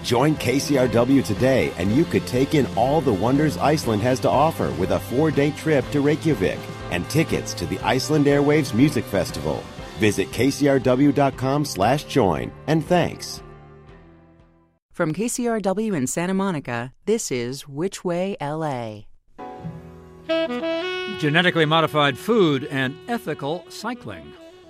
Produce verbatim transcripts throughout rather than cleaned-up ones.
Join K C R W today and you could take in all the wonders Iceland has to offer with a four-day trip to Reykjavik and tickets to the Iceland Airwaves Music Festival. Visit kcrw.com slash join, and thanks. From K C R W in Santa Monica, this is Which Way L A. Genetically modified food and ethical cycling.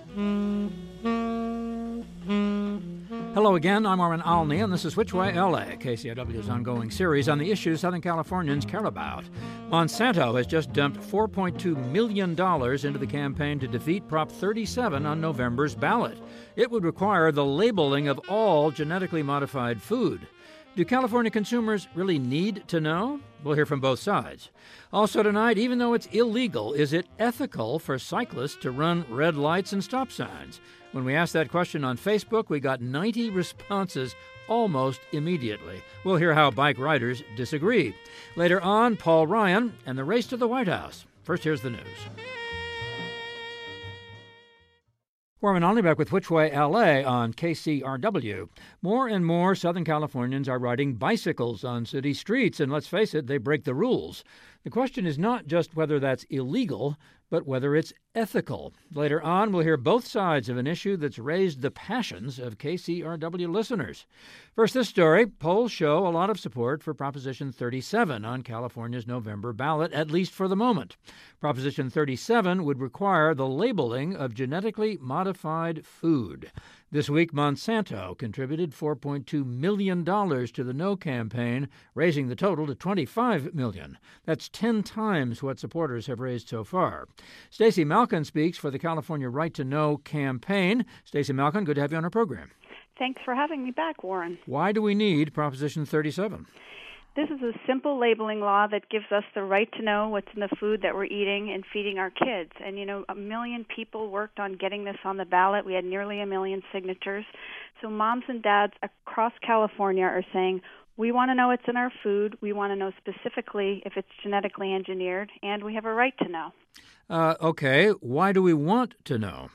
Hello again, I'm Armin Alney, and this is Which Way L A, K C R W's ongoing series on the issues Southern Californians care about. Monsanto has just dumped four point two million dollars into the campaign to defeat Prop thirty-seven on November's ballot. It would require the labeling of all genetically modified food. Do California consumers really need to know? We'll hear from both sides. Also tonight, even though it's illegal, is it ethical for cyclists to run red lights and stop signs? When we asked that question on Facebook, we got ninety responses almost immediately. We'll hear how bike riders disagree. Later on, Paul Ryan and the race to the White House. First, here's the news. Warren Olney back with Which Way L A on K C R W. More and more Southern Californians are riding bicycles on city streets, and let's face it, they break the rules. The question is not just whether that's illegal, but whether it's ethical. Later on, we'll hear both sides of an issue that's raised the passions of K C R W listeners. First, this story. Polls show a lot of support for Proposition thirty-seven on California's November ballot, at least for the moment. Proposition thirty-seven would require the labeling of genetically modified food. This week, Monsanto contributed four point two million dollars to the No campaign, raising the total to twenty-five million dollars. That's ten times what supporters have raised so far. Stacey Malkin speaks for the California Right to Know campaign. Stacey Malkin, good to have you on our program. Thanks for having me back, Warren. Why do we need Proposition thirty-seven? This is a simple labeling law that gives us the right to know what's in the food that we're eating and feeding our kids. And, you know, a million people worked on getting this on the ballot. We had nearly a million signatures. So moms and dads across California are saying, we want to know what's in our food. We want to know specifically if it's genetically engineered, and we have a right to know. Uh, okay. Why do we want to know?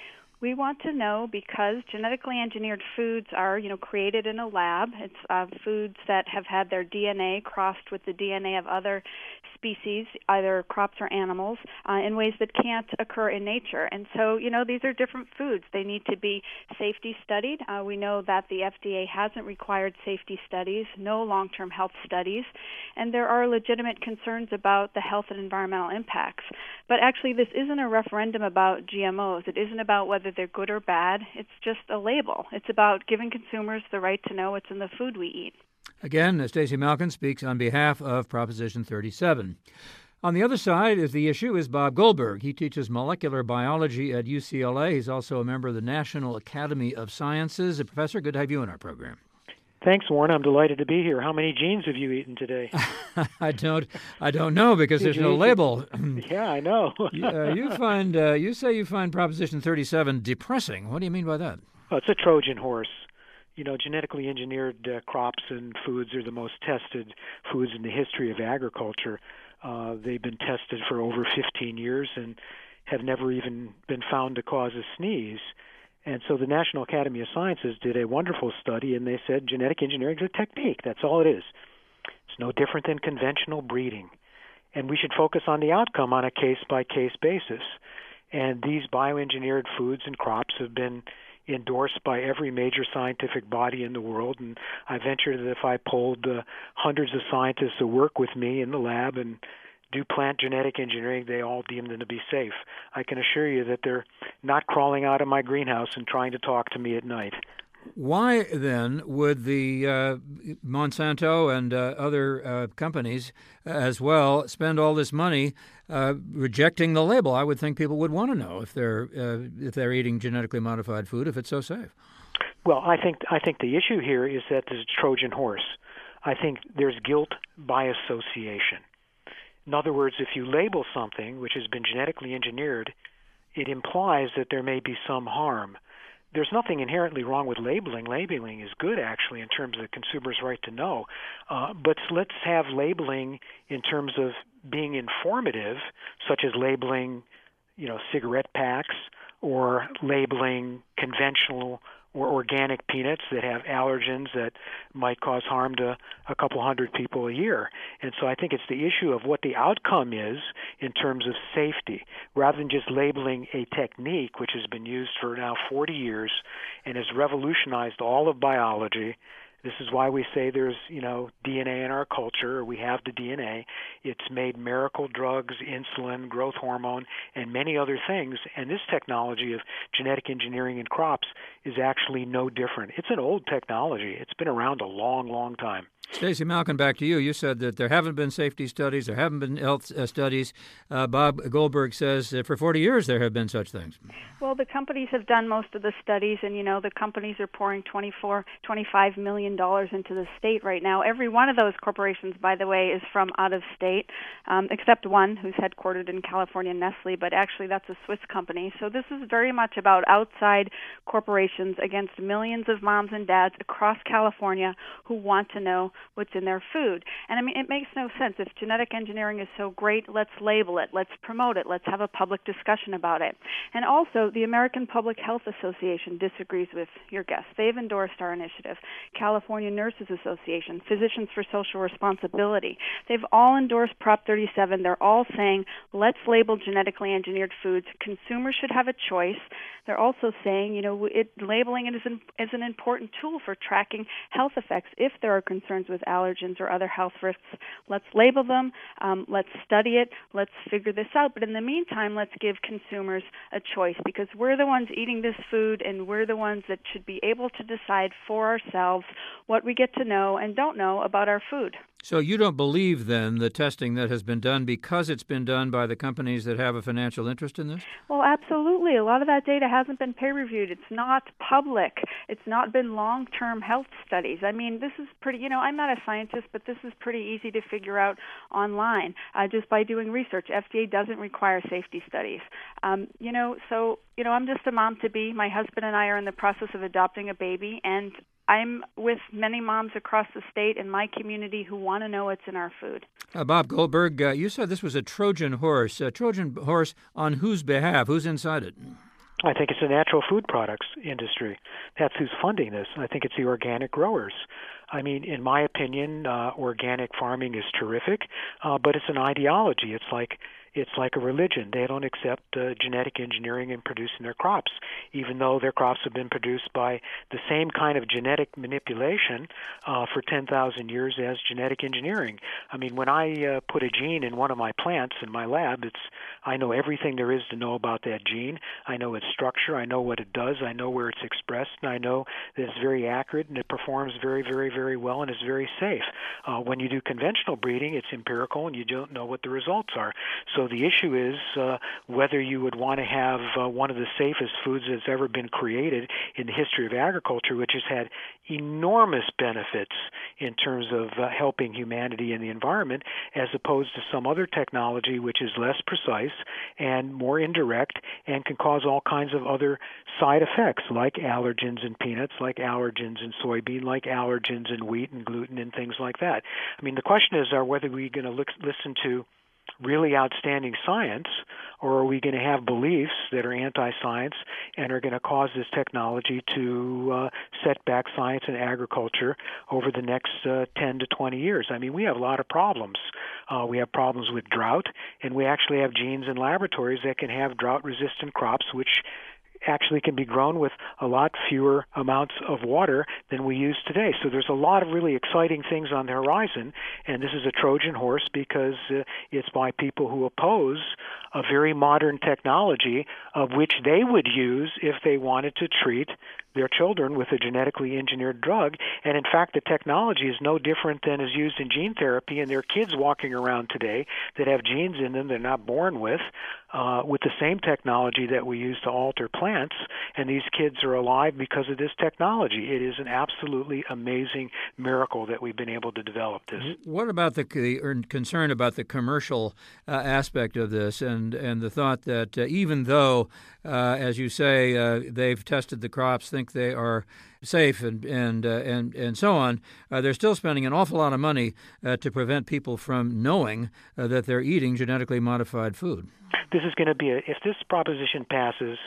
We want to know because genetically engineered foods are, you know, created in a lab. It's uh, foods that have had their D N A crossed with the D N A of other species, either crops or animals, uh, in ways that can't occur in nature. And so, you know, these are different foods. They need to be safety studied. Uh, we know that the F D A hasn't required safety studies, no long-term health studies, and there are legitimate concerns about the health and environmental impacts. But actually, this isn't a referendum about G M Os. It isn't about whether they're good or bad. It's just a label. It's about giving consumers the right to know what's in the food we eat. Again, Stacey Malkin speaks on behalf of Proposition thirty-seven. On the other side of the issue is Bob Goldberg. He teaches molecular biology at U C L A. He's also a member of the National Academy of Sciences. Professor, good to have you in our program. Thanks, Warren. I'm delighted to be here. How many jeans have you eaten today? I don't, I don't know because there's no label. Yeah, I know. you, uh, you find, uh, you say you find Proposition thirty-seven depressing. What do you mean by that? Well, it's a Trojan horse. You know, genetically engineered uh, crops and foods are the most tested foods in the history of agriculture. Uh, they've been tested for over fifteen years and have never even been found to cause a sneeze. And so the National Academy of Sciences did a wonderful study, and they said genetic engineering is a technique. That's all it is. It's no different than conventional breeding. And we should focus on the outcome on a case-by-case basis. And these bioengineered foods and crops have been endorsed by every major scientific body in the world. And I venture that if I polled uh, hundreds of scientists who work with me in the lab and do plant genetic engineering, they all deem them to be safe. I can assure you that they're not crawling out of my greenhouse and trying to talk to me at night. Why, then, would the uh, Monsanto and uh, other uh, companies as well spend all this money uh, rejecting the label? I would think people would want to know if they're uh, if they're eating genetically modified food, if it's so safe. Well, I think I think the issue here is that there's a Trojan horse. I think there's guilt by association. In other words, if you label something which has been genetically engineered, it implies that there may be some harm. There's nothing inherently wrong with labeling. Labeling is good, actually, in terms of the consumer's right to know. Uh, but let's have labeling in terms of being informative, such as labeling, you know, cigarette packs or labeling conventional or organic peanuts that have allergens that might cause harm to a couple hundred people a year. And so I think it's the issue of what the outcome is in terms of safety, rather than just labeling a technique which has been used for now forty years and has revolutionized all of biology. This is why we say there's, you know, D N A in our culture, or we have the D N A. It's made miracle drugs, insulin, growth hormone, and many other things. And this technology of genetic engineering in crops is actually no different. It's an old technology. It's been around a long, long time. Stacey Malkin, back to you. You said that there haven't been safety studies, there haven't been health uh, studies. Uh, Bob Goldberg says that for forty years there have been such things. Well, the companies have done most of the studies, and, you know, the companies are pouring twenty-four, twenty-five million dollars into the state right now. Every one of those corporations, by the way, is from out of state, um, except one who's headquartered in California, Nestle, but actually that's a Swiss company. So this is very much about outside corporations against millions of moms and dads across California who want to know what's in their food. And I mean, it makes no sense. If genetic engineering is so great, let's label it, let's promote it, let's have a public discussion about it. And also, the American Public Health Association disagrees with your guest. They've endorsed our initiative. California Nurses Association, Physicians for Social Responsibility, they've all endorsed Prop thirty-seven. They're all saying, let's label genetically engineered foods. Consumers should have a choice. They're also saying, you know, it, labeling it is an, is an important tool for tracking health effects if there are concerns with allergens or other health risks. Let's label them. Um, let's study it. Let's figure this out. But in the meantime, let's give consumers a choice, because we're the ones eating this food, and we're the ones that should be able to decide for ourselves what we get to know and don't know about our food. So you don't believe, then, the testing that has been done because it's been done by the companies that have a financial interest in this? Well, absolutely. A lot of that data hasn't been peer-reviewed. It's not public. It's not been long-term health studies. I mean, this is pretty, you know, I'm not a scientist, but this is pretty easy to figure out online uh, just by doing research. F D A doesn't require safety studies. Um, you know, so, you know, I'm just a mom-to-be. My husband and I are in the process of adopting a baby, and I'm with many moms across the state in my community who want to know what's in our food. Uh, Bob Goldberg, uh, you said this was a Trojan horse. A Trojan horse on whose behalf? Who's inside it? I think it's the natural food products industry. That's who's funding this. I think it's the organic growers. I mean, in my opinion, uh, organic farming is terrific, uh, but it's an ideology. It's like It's like a religion. They don't accept uh, genetic engineering in producing their crops, even though their crops have been produced by the same kind of genetic manipulation uh, for ten thousand years as genetic engineering. I mean, when I uh, put a gene in one of my plants in my lab, it's I know everything there is to know about that gene. I know its structure. I know what it does. I know where it's expressed, and I know that it's very accurate and it performs very, very, very well and is very safe. Uh, when you do conventional breeding, it's empirical and you don't know what the results are. So the issue is uh, whether you would want to have uh, one of the safest foods that's ever been created in the history of agriculture, which has had enormous benefits in terms of uh, helping humanity and the environment, as opposed to some other technology which is less precise and more indirect and can cause all kinds of other side effects, like allergens in peanuts, like allergens in soybean, like allergens in wheat and gluten and things like that. I mean, the question is, are whether we're going to look, listen to really outstanding science, or are we going to have beliefs that are anti-science and are going to cause this technology to uh, set back science and agriculture over the next uh, ten to twenty years? I mean, we have a lot of problems. Uh, we have problems with drought, and we actually have genes in laboratories that can have drought-resistant crops, which actually can be grown with a lot fewer amounts of water than we use today. So there's a lot of really exciting things on the horizon, and this is a Trojan horse because uh, it's by people who oppose a very modern technology of which they would use if they wanted to treat their children with a genetically engineered drug. And in fact, the technology is no different than is used in gene therapy, and there are kids walking around today that have genes in them they're not born with, uh, with the same technology that we use to alter plants, and these kids are alive because of this technology. It is an absolutely amazing miracle that we've been able to develop this. What about the, the concern about the commercial uh, aspect of this, and, and the thought that uh, even though, uh, as you say, uh, they've tested the crops, think they are safe and and uh, and and so on, uh, they're still spending an awful lot of money uh, to prevent people from knowing uh, that they're eating genetically modified food? This is going to be a, if this proposition passes,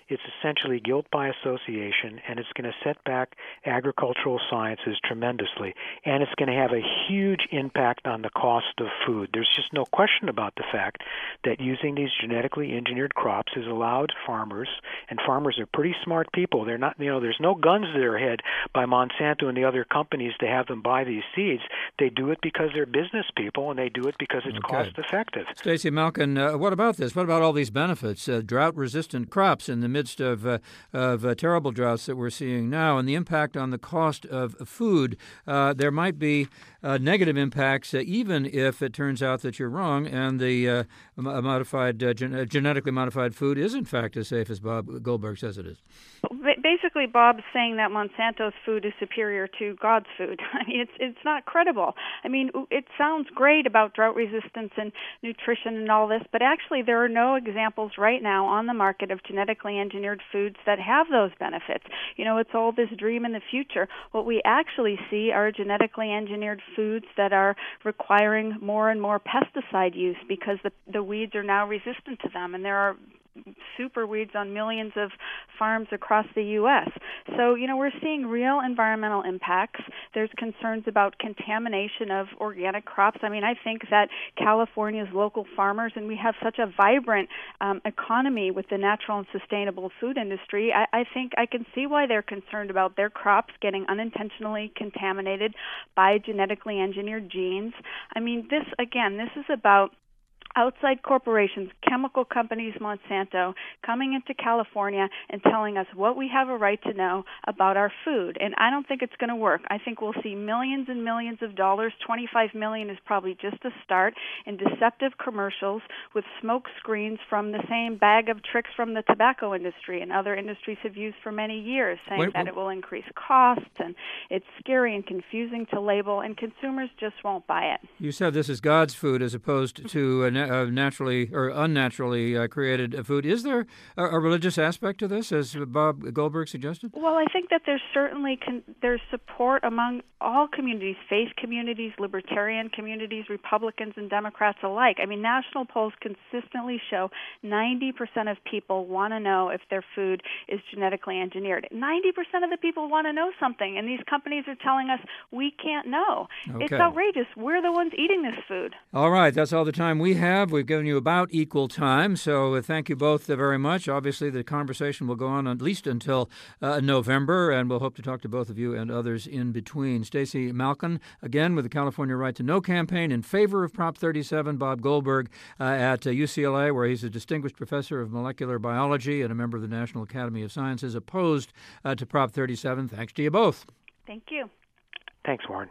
It's essentially guilt by association, and it's going to set back agricultural sciences tremendously, and it's going to have a huge impact on the cost of food. There's just no question about the fact that using these genetically engineered crops has allowed farmers, and farmers are pretty smart people. They're not, you know, there's no guns to their head by Monsanto and the other companies to have them buy these seeds. They do it because they're business people, and they do it because it's okay. cost effective. Stacey Malkin, uh, what about this? What about all these benefits? Uh, drought-resistant crops in the midst of uh, of uh, terrible droughts that we're seeing now, and the impact on the cost of food. Uh, there might be uh, negative impacts, uh, even if it turns out that you're wrong, and the uh, modified, uh, gen- genetically modified food is in fact as safe as Bob Goldberg says it is. Basically, Bob's saying that Monsanto's food is superior to God's food. I mean, it's it's not credible. I mean, it sounds great about drought resistance and nutrition and all this, but actually there are no examples right now on the market of genetically engineered foods that have those benefits. You know, it's all this dream in the future. What we actually see are genetically engineered foods that are requiring more and more pesticide use because the the weeds are now resistant to them, and there are super weeds on millions of farms across the U S So, you know, we're seeing real environmental impacts. There's concerns about contamination of organic crops. I mean, I think that California's local farmers, and we have such a vibrant um, economy with the natural and sustainable food industry, I, I think I can see why they're concerned about their crops getting unintentionally contaminated by genetically engineered genes. I mean, this, again, this is about outside corporations, chemical companies, Monsanto, coming into California and telling us what we have a right to know about our food. And I don't think it's going to work. I think we'll see millions and millions of dollars. twenty-five million dollars is probably just a start in deceptive commercials with smoke screens from the same bag of tricks from the tobacco industry and other industries have used for many years, saying wait, that wait. it will increase costs and it's scary and confusing to label, and consumers just won't buy it. You said this is God's food as opposed to a Uh, naturally or unnaturally uh, created food. Is there a, a religious aspect to this, as Bob Goldberg suggested? Well, I think that there's certainly con- there's support among all communities, faith communities, libertarian communities, Republicans and Democrats alike. I mean, national polls consistently show ninety percent of people want to know if their food is genetically engineered. ninety percent of the people want to know something, and these companies are telling us we can't know. Okay. It's outrageous. We're the ones eating this food. All right, that's all the time we have. We've given you about equal time, so uh, thank you both uh, very much. Obviously, the conversation will go on at least until uh, November, and we'll hope to talk to both of you and others in between. Stacey Malkin, again, with the California Right to Know campaign in favor of Prop thirty-seven. Bob Goldberg uh, at uh, U C L A, where he's a distinguished professor of molecular biology and a member of the National Academy of Sciences, opposed uh, to Prop thirty-seven. Thanks to you both. Thank you. Thanks, Warren.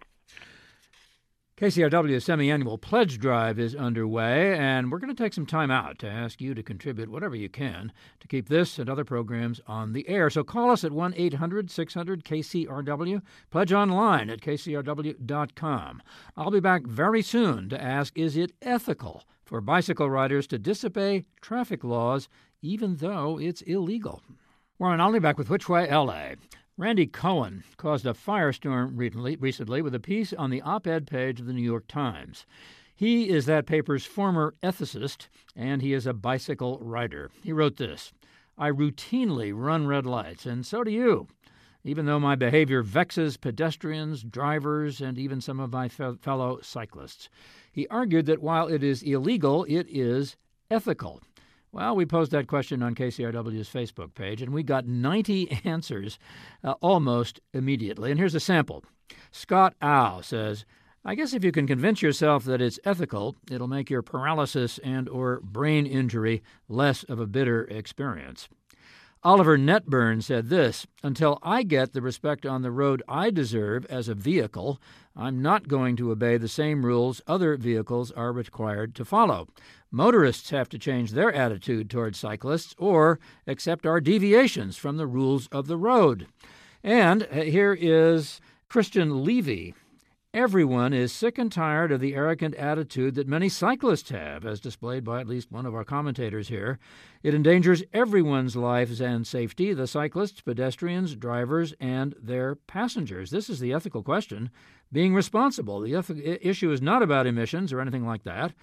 K C R W's semi-annual pledge drive is underway, and we're going to take some time out to ask you to contribute whatever you can to keep this and other programs on the air. So call us at one eight hundred six hundred K C R W. Pledge online at K C R W dot com. I'll be back very soon to ask, is it ethical for bicycle riders to disobey traffic laws even though it's illegal? Warren, I'll be back with Which Way L A. Randy Cohen caused a firestorm recently with a piece on the op-ed page of the New York Times. He is that paper's former ethicist, and he is a bicycle rider. He wrote this: "I routinely run red lights, and so do you, even though my behavior vexes pedestrians, drivers, and even some of my fe- fellow cyclists." He argued that while it is illegal, it is ethical. Well, we posed that question on K C R W's Facebook page, and we got ninety answers uh, almost immediately. And here's a sample. Scott Au says, "I guess if you can convince yourself that it's ethical, it'll make your paralysis and or brain injury less of a bitter experience." Oliver Netburn said this: "Until I get the respect on the road I deserve as a vehicle, I'm not going to obey the same rules other vehicles are required to follow. Motorists have to change their attitude toward cyclists or accept our deviations from the rules of the road." And here is Christian Levy. "Everyone is sick and tired of the arrogant attitude that many cyclists have, as displayed by at least one of our commentators here. It endangers everyone's lives and safety, the cyclists, pedestrians, drivers, and their passengers." This is the ethical question, being responsible. The eth- issue is not about emissions or anything like that.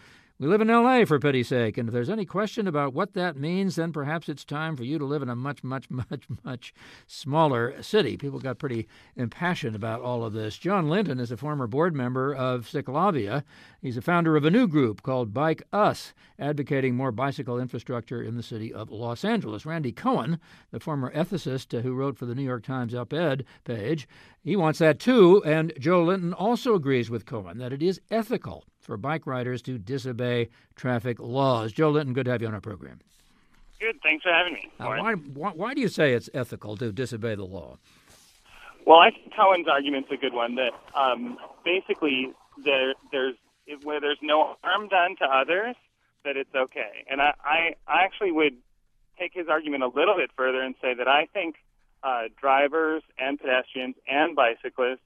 We live in L A, for pity's sake, and if there's any question about what that means, then perhaps it's time for you to live in a much, much, much, much smaller city. People got pretty impassioned about all of this. John Linton is a former board member of Ciclavia. He's a founder of a new group called Bike Us, advocating more bicycle infrastructure in the city of Los Angeles. Randy Cohen, the former ethicist who wrote for the New York Times op-ed page, he wants that too, and Joe Linton also agrees with Cohen that it is ethical for bike riders to disobey traffic laws. Joe Linton, good to have you on our program. Good. Thanks for having me. Uh, why, why, why do you say it's ethical to disobey the law? Well, I think Cohen's argument's a good one, that um, basically there, there's where there's no harm done to others, that it's okay. And I, I, I actually would take his argument a little bit further and say that I think uh, drivers and pedestrians and bicyclists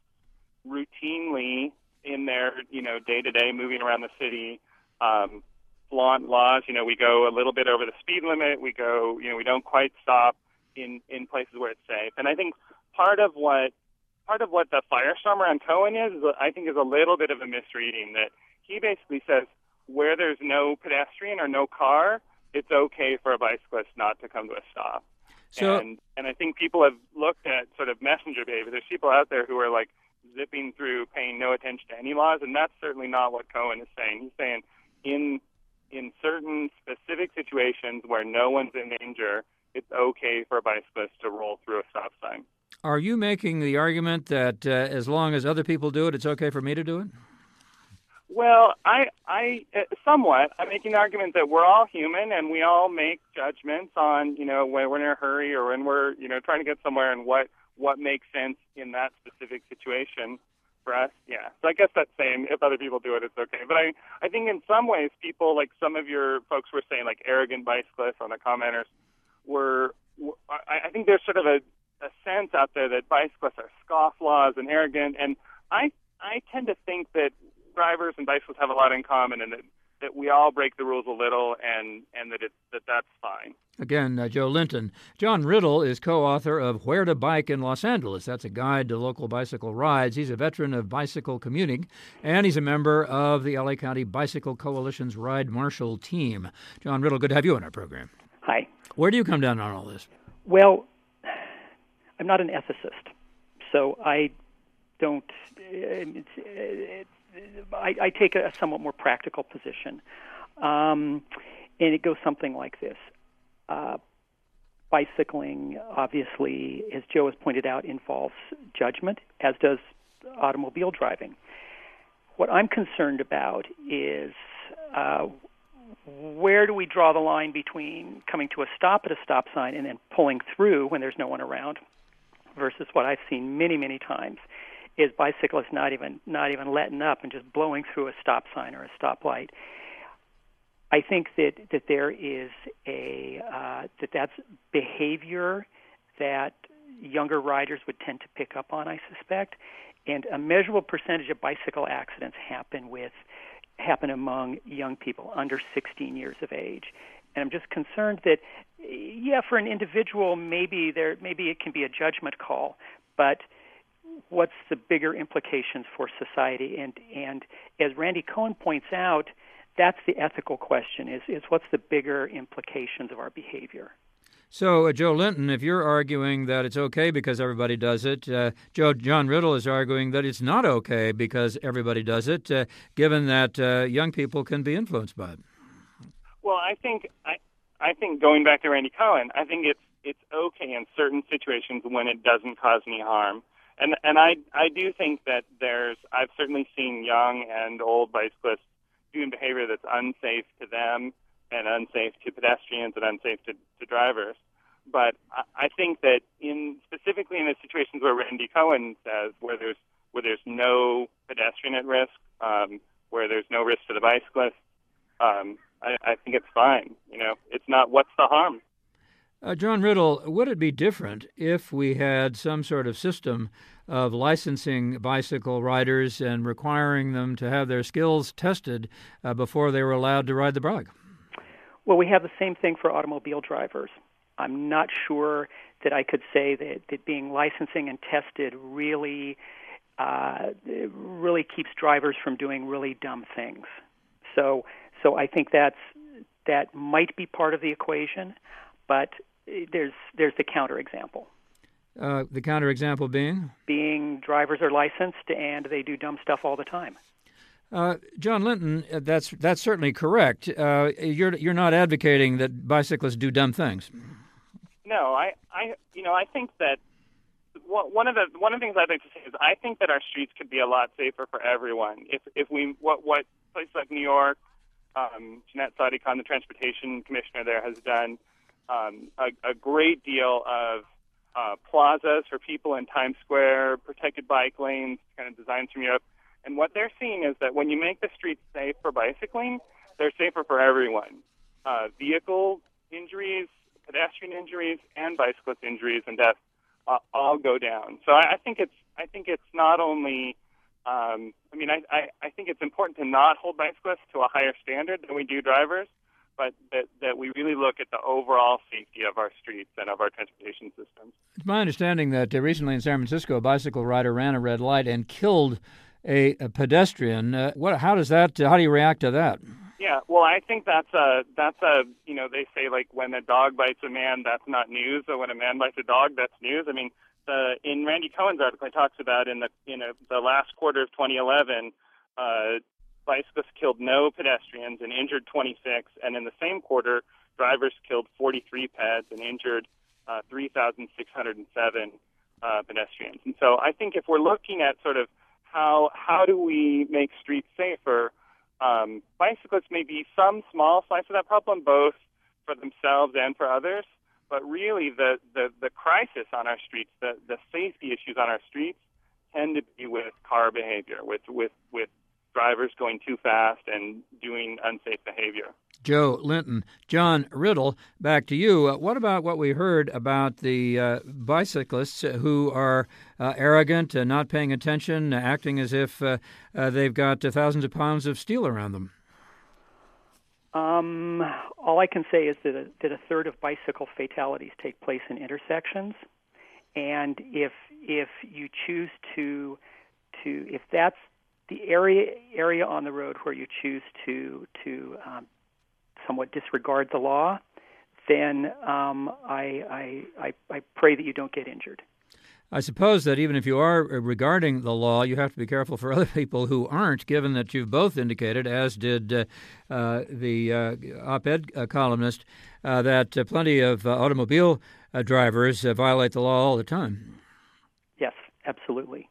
routinely in their, you know, day-to-day moving around the city, um, flaunt laws. You know, we go a little bit over the speed limit. We go, you know, we don't quite stop in, in places where it's safe. And I think part of what part of what the firestorm around Cohen is, is, I think, is a little bit of a misreading. That he basically says where there's no pedestrian or no car, it's okay for a bicyclist not to come to a stop. So, and and I think people have looked at sort of messenger behavior. There's people out there who are like zipping through, paying no attention to any laws, and that's certainly not what Cohen is saying. He's saying in in certain specific situations where no one's in danger, it's okay for a bicyclist to roll through a stop sign. Are you making the argument that uh, as long as other people do it, it's okay for me to do it? Well, I, I uh, somewhat. I'm making the argument that we're all human and we all make judgments on, you know, when we're in a hurry or when we're, you know, trying to get somewhere and what, what makes sense in that specific situation for us. Yeah. So I guess that's saying if other people do it, it's okay. But I, I think in some ways people, like some of your folks were saying, like arrogant bicyclists on the commenters, were, were I, I think there's sort of a, a sense out there that bicyclists are scofflaws and arrogant. And I, I tend to think that drivers and bicyclists have a lot in common, and that, that we all break the rules a little, and, and that, it, that that's fine. Again, uh, Joe Linton. John Riddle is co-author of Where to Bike in Los Angeles. That's a guide to local bicycle rides. He's a veteran of bicycle commuting, and he's a member of the L A County Bicycle Coalition's Ride Marshal team. John Riddle, good to have you on our program. Hi. Where do you come down on all this? Well, I'm not an ethicist, so I don't... It's, it's, I, I take a somewhat more practical position, um, and it goes something like this. Uh, bicycling, obviously, as Joe has pointed out, involves judgment, as does automobile driving. What I'm concerned about is uh, where do we draw the line between coming to a stop at a stop sign and then pulling through when there's no one around versus what I've seen many, many times is bicyclists not even not even letting up and just blowing through a stop sign or a stoplight. I think that, that there is a uh, that that's behavior that younger riders would tend to pick up on, I suspect, and a measurable percentage of bicycle accidents happen with happen among young people under sixteen years of age. And I'm just concerned that, yeah, for an individual, maybe there maybe it can be a judgment call, but what's the bigger implications for society? And and as Randy Cohen points out, that's the ethical question, is, is what's the bigger implications of our behavior? So, uh, Joe Linton, if you're arguing that it's okay because everybody does it, uh, Joe John Riddle is arguing that it's not okay because everybody does it, uh, given that uh, young people can be influenced by it. Well, I think I, I think going back to Randy Cohen, I think it's it's okay in certain situations when it doesn't cause any harm. And and I I do think that there's I've certainly seen young and old bicyclists doing behavior that's unsafe to them and unsafe to pedestrians and unsafe to, to drivers. But I, I think that in specifically in the situations where Randy Cohen says where there's where there's no pedestrian at risk, um, where there's no risk to the bicyclist, um, I, I think it's fine. You know, it's not what's the harm. Uh, John Riddle, would it be different if we had some sort of system of licensing bicycle riders and requiring them to have their skills tested uh, before they were allowed to ride the bike? Well, we have the same thing for automobile drivers. I'm not sure that I could say that, that being licensing and tested really, uh, really keeps drivers from doing really dumb things. So, So I think that's that might be part of the equation, but there's there's the counterexample. Uh, the counterexample being? Being drivers are licensed and they do dumb stuff all the time. Uh, John Linton, that's that's certainly correct. Uh, you're you're not advocating that bicyclists do dumb things. No, I, I you know I think that one of the one of the things I'd like to say is I think that our streets could be a lot safer for everyone if if we what what places like New York, um, Jeanette Sadiq, the transportation commissioner there, has done um, a, a great deal of uh, plazas for people in Times Square, protected bike lanes, kind of designs from Europe. And what they're seeing is that when you make the streets safe for bicycling, they're safer for everyone. Uh, vehicle injuries, pedestrian injuries, and bicyclist injuries and deaths uh, all go down. So I, I think it's I think it's not only um, I mean I, I, I think it's important to not hold bicyclists to a higher standard than we do drivers, but that, that we really look at the overall safety of our streets and of our transportation systems. It's my understanding that uh, recently in San Francisco, a bicycle rider ran a red light and killed A, a pedestrian. Uh, what? How does that? Uh, how do you react to that? Yeah, well, I think that's a that's a you know they say like when a dog bites a man, that's not news. Or when a man bites a dog, that's news. I mean, the in Randy Cohen's article, he talks about in the in a, the last quarter of twenty eleven, uh, bicyclists killed no pedestrians and injured twenty-six, and in the same quarter, drivers killed forty-three peds and injured uh, three thousand six hundred seven uh, pedestrians. And so I think if we're looking at sort of How how do we make streets safer? Um, bicyclists may be some small slice of that problem, both for themselves and for others. But really, the, the, the crisis on our streets, the, the safety issues on our streets, tend to be with car behavior, with with with drivers going too fast and doing unsafe behavior. Joe Linton. John Riddle, back to you. Uh, what about what we heard about the uh, bicyclists who are uh, arrogant, uh, not paying attention, uh, acting as if uh, uh, they've got uh, thousands of pounds of steel around them? Um, all I can say is that a, that a third of bicycle fatalities take place in intersections, and if if you choose to to if that's the area area on the road where you choose to to um, somewhat disregard the law, then um, I, I, I pray that you don't get injured. I suppose that even if you are regarding the law, you have to be careful for other people who aren't, given that you've both indicated, as did uh, uh, the uh, op-ed uh, columnist, uh, that uh, plenty of uh, automobile uh, drivers uh, violate the law all the time. Yes, absolutely.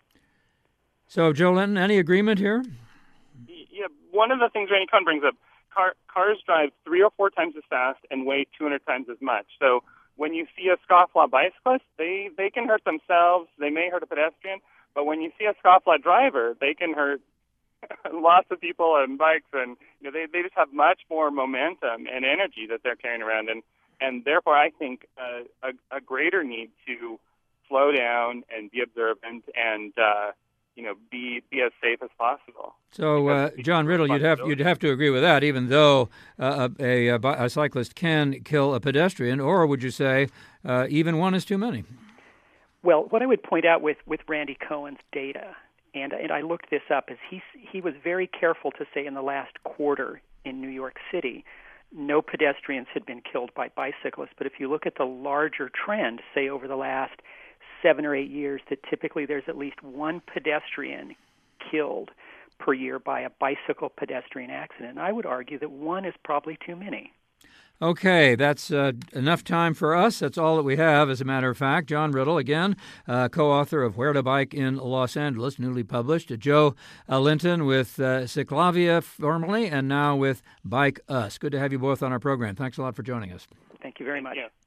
So, Joe Linton, any agreement here? Yeah, one of the things Randy Cohen brings up, car, cars drive three or four times as fast and weigh two hundred times as much. So when you see a scofflaw bicyclist, they, they can hurt themselves. They may hurt a pedestrian. But when you see a scofflaw driver, they can hurt lots of people on bikes. And you know, they, they just have much more momentum and energy that they're carrying around. And, and therefore, I think uh, a, a greater need to slow down and be observant and uh, you know, be be as safe as possible. So, uh, John Riddle, you'd have you'd have to agree with that, even though uh, a, a, a cyclist can kill a pedestrian, or would you say uh, even one is too many? Well, what I would point out with, with Randy Cohen's data, and and I looked this up, is he he was very careful to say in the last quarter in New York City, no pedestrians had been killed by bicyclists. But if you look at the larger trend, say over the last seven or eight years, that typically there's at least one pedestrian killed per year by a bicycle pedestrian accident. And I would argue that one is probably too many. Okay, that's uh, enough time for us. That's all that we have, as a matter of fact. John Riddle, again, uh, co-author of Where to Bike in Los Angeles, newly published. Joe uh, Linton with uh, Ciclavia formerly, and now with Bike Us. Good to have you both on our program. Thanks a lot for joining us. Thank you very much. Yeah.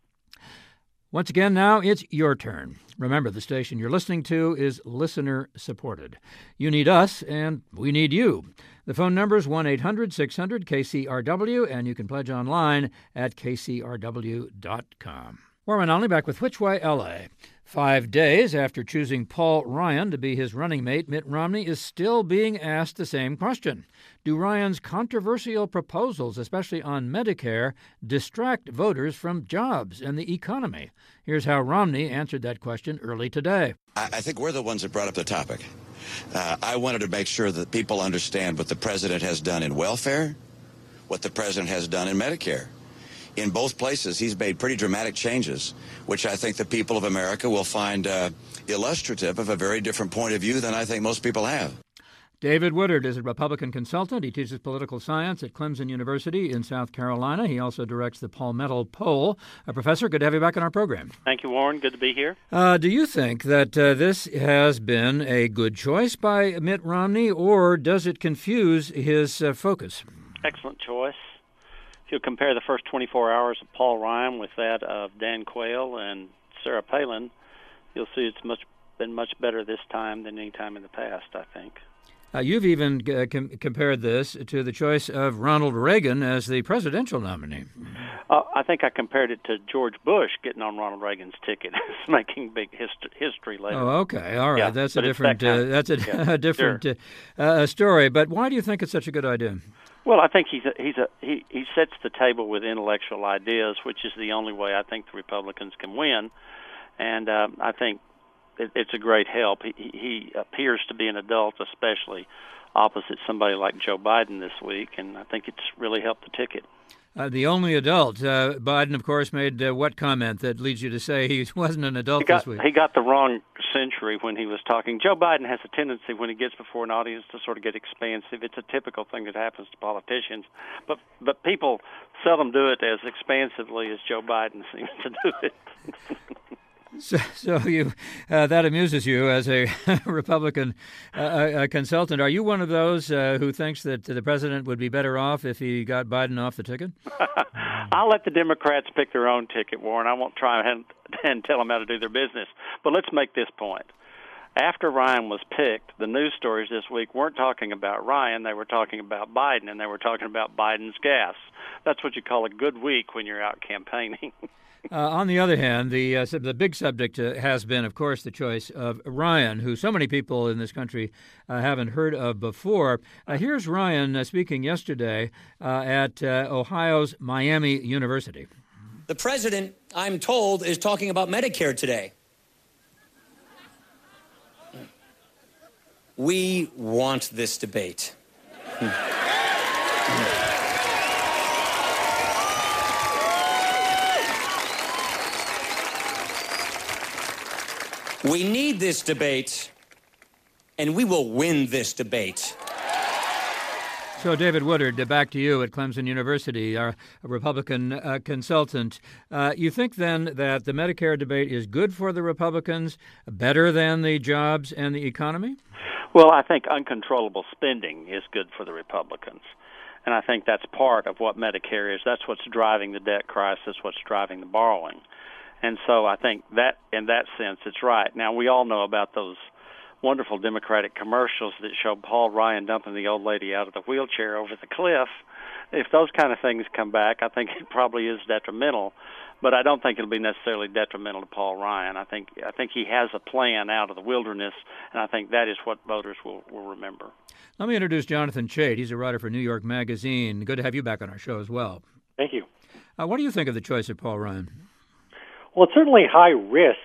Once again, now it's your turn. Remember, the station you're listening to is listener-supported. You need us, and we need you. The phone number is one eight hundred six hundred K C R W, and you can pledge online at K C R W dot com. Warren Onley back with Which Way L A. Five days after choosing Paul Ryan to be his running mate, Mitt Romney is still being asked the same question. Do Ryan's controversial proposals, especially on Medicare, distract voters from jobs and the economy? Here's how Romney answered that question early today. I think we're the ones that brought up the topic. Uh, I wanted to make sure that people understand what the president has done in welfare what the president has done in Medicare. In both places, he's made pretty dramatic changes, which I think the people of America will find uh, illustrative of a very different point of view than I think most people have. David Woodard is a Republican consultant. He teaches political science at Clemson University in South Carolina. He also directs the Palmetto Poll. Uh, Professor, good to have you back on our program. Thank you, Warren. Good to be here. Uh, do you think that uh, this has been a good choice by Mitt Romney, or does it confuse his uh, focus? Excellent choice. If you compare the first twenty-four hours of Paul Ryan with that of Dan Quayle and Sarah Palin, you'll see it's much been much better this time than any time in the past, I think. Uh, you've even uh, com- compared this to the choice of Ronald Reagan as the presidential nominee. Uh, I think I compared it to George Bush getting on Ronald Reagan's ticket, making big hist- history later. Oh, okay, all right. Yeah, that's a different. That uh, that's a, yeah, a different sure. uh, uh, story. But why do you think it's such a good idea? Well, I think he's a, he's a he he sets the table with intellectual ideas, which is the only way I think the Republicans can win, and um, I think. It's a great help. He, he appears to be an adult, especially opposite somebody like Joe Biden this week, and I think it's really helped the ticket. Uh, the only adult. Uh, Biden, of course, made uh, what comment that leads you to say he wasn't an adult he got, this week? He got the wrong century when he was talking. Joe Biden has a tendency when he gets before an audience to sort of get expansive. It's a typical thing that happens to politicians, but but people seldom do it as expansively as Joe Biden seems to do it. So, so you uh, that amuses you as a Republican uh, a consultant. Are you one of those uh, who thinks that the president would be better off if he got Biden off the ticket? I'll let the Democrats pick their own ticket, Warren. I won't try and, and tell them how to do their business. But let's make this point. After Ryan was picked, the news stories this week weren't talking about Ryan. They were talking about Biden, and they were talking about Biden's gas. That's what you call a good week when you're out campaigning. Uh, on the other hand, the uh, the big subject uh, has been, of course, the choice of Ryan, who so many people in this country uh, haven't heard of before. Uh, here's Ryan uh, speaking yesterday uh, at uh, Ohio's Miami University. The president, I'm told, is talking about Medicare today. We want this debate. We need this debate, and we will win this debate. So, David Woodard, uh, back to you at Clemson University, our a Republican uh, consultant. Uh, you think then that the Medicare debate is good for the Republicans, better than the jobs and the economy? Well, I think uncontrollable spending is good for the Republicans. And I think that's part of what Medicare is. That's what's driving the debt crisis, what's driving the borrowing. And so I think that, in that sense, it's right. Now, we all know about those wonderful Democratic commercials that show Paul Ryan dumping the old lady out of the wheelchair over the cliff. If those kind of things come back, I think it probably is detrimental. But I don't think it'll be necessarily detrimental to Paul Ryan. I think I think he has a plan out of the wilderness, and I think that is what voters will, will remember. Let me introduce Jonathan Chait. He's a writer for New York Magazine. Good to have you back on our show as well. Thank you. Uh, what do you think of the choice of Paul Ryan? Well, it's certainly high risk.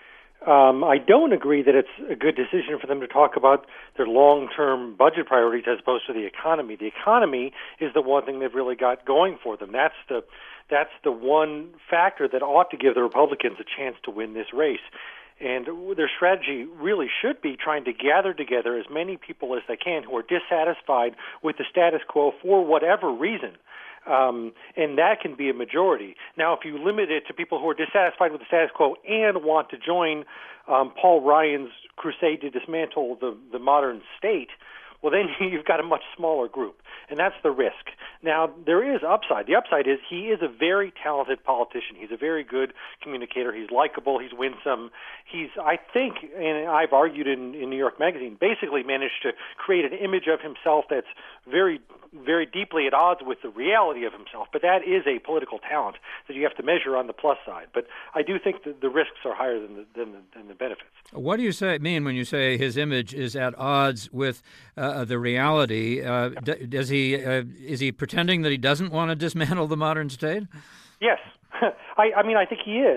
Um, I don't agree that it's a good decision for them to talk about their long-term budget priorities as opposed to the economy. The economy is the one thing they've really got going for them. That's the that's the one factor that ought to give the Republicans a chance to win this race. And their strategy really should be trying to gather together as many people as they can who are dissatisfied with the status quo for whatever reason. Um, and that can be a majority. Now, if you limit it to people who are dissatisfied with the status quo and want to join um, Paul Ryan's crusade to dismantle the, the modern state, well, then you've got a much smaller group, and that's the risk. Now, there is upside. The upside is he is a very talented politician. He's a very good communicator. He's likable. He's winsome. He's, I think, and I've argued in, in New York Magazine, basically managed to create an image of himself that's very, very deeply at odds with the reality of himself. But that is a political talent that you have to measure on the plus side. But I do think that the risks are higher than the, than the, than the benefits. What do you say mean when you say his image is at odds with uh, the reality? Uh, d- does he uh, is he pretending that he doesn't want to dismantle the modern state? Yes, I, I mean I think he is.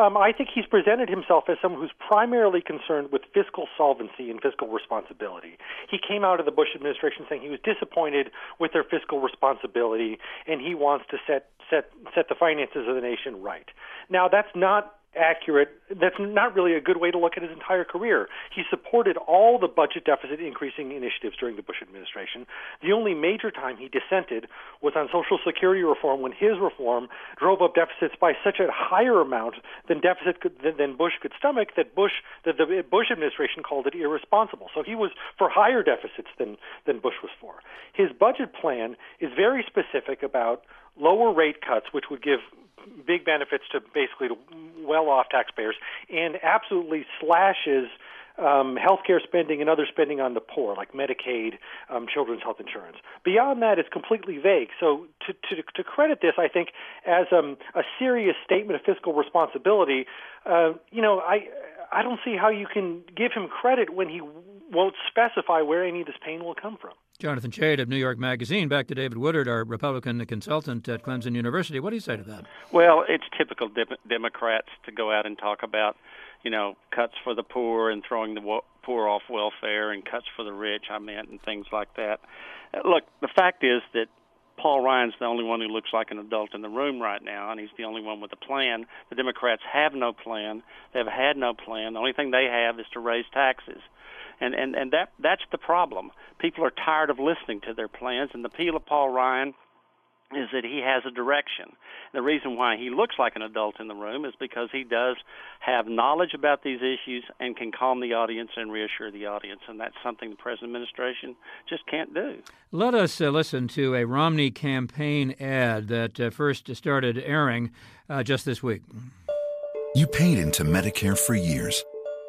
Um, I think he's presented himself as someone who's primarily concerned with fiscal solvency and fiscal responsibility. He came out of the Bush administration saying he was disappointed with their fiscal responsibility, and he wants to set set set the finances of the nation right. Now, that's not accurate. That's not really a good way to look at his entire career. He supported all the budget deficit increasing initiatives during the Bush administration. The only major time he dissented was on Social Security reform, when his reform drove up deficits by such a higher amount than deficit could, than, than Bush could stomach, that Bush that the Bush administration called it irresponsible. So he was for higher deficits than than Bush was for. His budget plan is very specific about lower rate cuts, which would give big benefits to basically well-off taxpayers, and absolutely slashes um, healthcare spending and other spending on the poor, like Medicaid, um, children's health insurance. Beyond that, it's completely vague. So to, to, to credit this, I think, as um, a serious statement of fiscal responsibility, uh, you know, I I don't see how you can give him credit when he won't specify where any of this pain will come from. Jonathan Chait of New York Magazine. Back to David Woodard, our Republican consultant at Clemson University. What do you say to that? Well, it's typical de- Democrats to go out and talk about, you know, cuts for the poor and throwing the wo- poor off welfare, and cuts for the rich, I meant, and things like that. Uh, look, the fact is that Paul Ryan's the only one who looks like an adult in the room right now, and he's the only one with a plan. The Democrats have no plan. They've had no plan. The only thing they have is to raise taxes. And, and, and that that's the problem. People are tired of listening to their plans, and the appeal of Paul Ryan is that he has a direction. The reason why he looks like an adult in the room is because he does have knowledge about these issues and can calm the audience and reassure the audience, and that's something the present administration just can't do. Let us uh, listen to a Romney campaign ad that uh, first started airing uh, just this week. You paid into Medicare for years.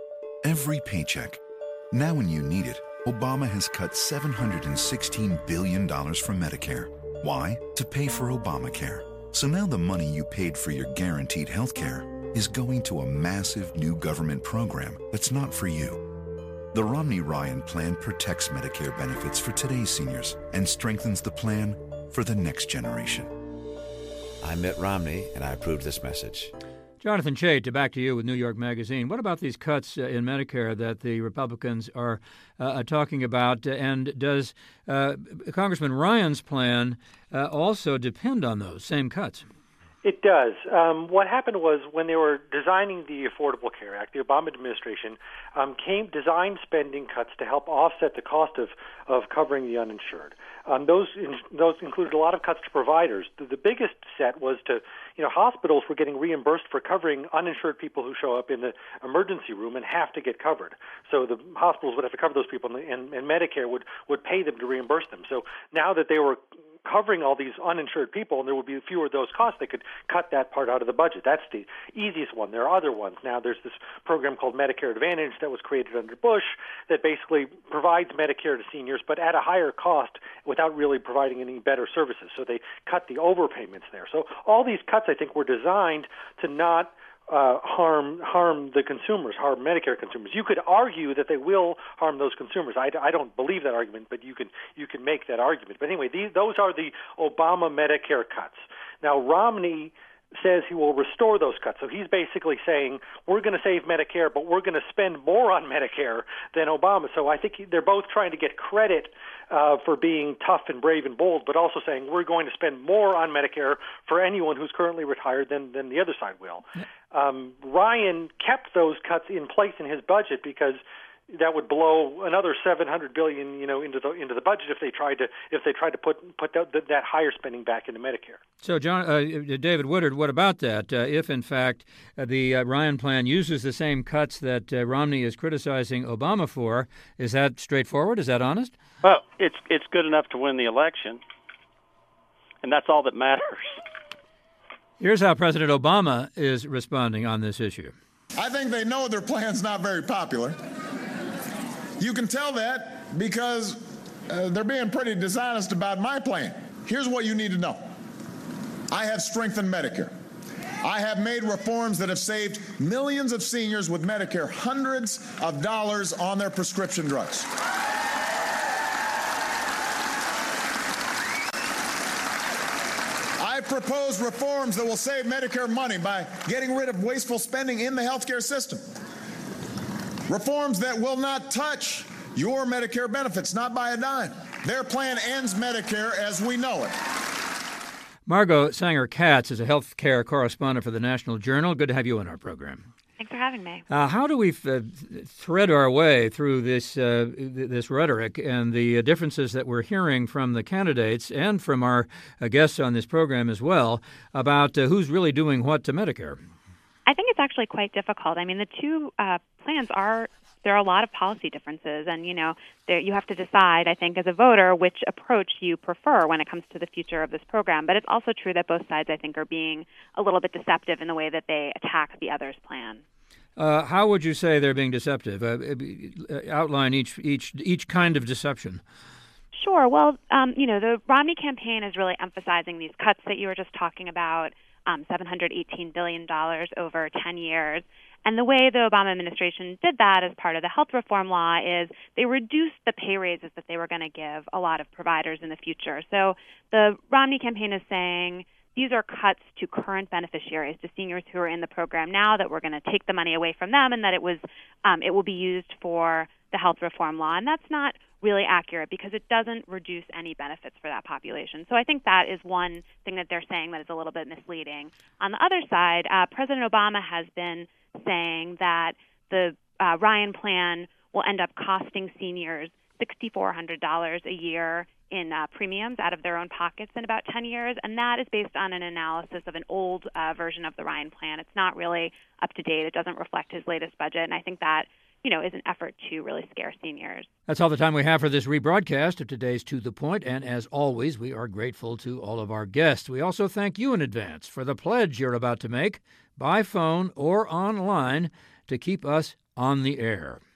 Every paycheck. Now when you need it, Obama has cut seven hundred sixteen billion dollars from Medicare. Why? To pay for Obamacare. So now the money you paid for your guaranteed health care is going to a massive new government program that's not for you. The Romney-Ryan plan protects Medicare benefits for today's seniors and strengthens the plan for the next generation. I'm Mitt Romney, and I approve this message. Jonathan Chait, back to you with New York Magazine. What about these cuts uh, in Medicare that the Republicans are uh, talking about? And does uh, Congressman Ryan's plan uh, also depend on those same cuts? It does. Um, what happened was when they were designing the Affordable Care Act, the Obama administration um, came designed spending cuts to help offset the cost of, of covering the uninsured. Um, those in, those included a lot of cuts to providers. The, the biggest set was to, you know, hospitals were getting reimbursed for covering uninsured people who show up in the emergency room and have to get covered. So the hospitals would have to cover those people, and, and, and Medicare would, would pay them to reimburse them. So now that they were covering all these uninsured people, and there would be fewer of those costs, they could cut that part out of the budget. That's the easiest one. There are other ones. Now there's this program called Medicare Advantage that was created under Bush that basically provides Medicare to seniors, but at a higher cost without really providing any better services. So they cut the overpayments there. So all these cuts, I think, were designed to not Uh, harm harm the consumers, harm Medicare consumers. You could argue that they will harm those consumers. I, I don't believe that argument, but you can you can make that argument. But anyway, these, those are the Obama Medicare cuts. Now, Romney says he will restore those cuts. So he's basically saying we're going to save Medicare, but we're going to spend more on Medicare than Obama. So I think they're both trying to get credit uh, for being tough and brave and bold, but also saying we're going to spend more on Medicare for anyone who's currently retired than, than the other side will. Um, Ryan kept those cuts in place in his budget because that would blow another seven hundred billion dollars, you know, into the into the budget if they tried to if they tried to put put that, that higher spending back into Medicare. So, John, uh, David Woodard, what about that? Uh, if in fact uh, the uh, Ryan plan uses the same cuts that uh, Romney is criticizing Obama for, is that straightforward? Is that honest? Well, it's it's good enough to win the election, and that's all that matters. Here's how President Obama is responding on this issue. I think they know their plan's not very popular. You can tell that because uh, they're being pretty dishonest about my plan. Here's what you need to know. I have strengthened Medicare. I have made reforms that have saved millions of seniors with Medicare hundreds of dollars on their prescription drugs. I propose reforms that will save Medicare money by getting rid of wasteful spending in the healthcare system. Reforms that will not touch your Medicare benefits, not by a dime. Their plan ends Medicare as we know it. Margot Sanger-Katz is a health care correspondent for the National Journal. Good to have you on our program. Thanks for having me. Uh, how do we uh, thread our way through this uh, this rhetoric and the uh, differences that we're hearing from the candidates and from our uh, guests on this program as well about uh, who's really doing what to Medicare? I think it's actually quite difficult. I mean, the two uh, plans are, there are a lot of policy differences, and, you know, there, you have to decide, I think, as a voter, which approach you prefer when it comes to the future of this program. But it's also true that both sides, I think, are being a little bit deceptive in the way that they attack the other's plan. Uh, how would you say they're being deceptive? Uh, outline each each each kind of deception. Sure. Well, um, you know, the Romney campaign is really emphasizing these cuts that you were just talking about, um, seven hundred eighteen billion dollars over ten years. And the way the Obama administration did that as part of the health reform law is they reduced the pay raises that they were going to give a lot of providers in the future. So the Romney campaign is saying these are cuts to current beneficiaries, to seniors who are in the program now, that we're going to take the money away from them, and that it was um, it will be used for the health reform law. And that's not really accurate because it doesn't reduce any benefits for that population. So I think that is one thing that they're saying that is a little bit misleading. On the other side, uh, President Obama has been saying that the uh, Ryan plan will end up costing seniors six thousand four hundred dollars a year in uh, premiums out of their own pockets in about ten years, and that is based on an analysis of an old uh, version of the Ryan plan. It's not really up to date. It doesn't reflect his latest budget, and I think that, you know, is an effort to really scare seniors. That's all the time we have for this rebroadcast of today's To the Point, and as always, we are grateful to all of our guests. We also thank you in advance for the pledge you're about to make by phone or online to keep us on the air.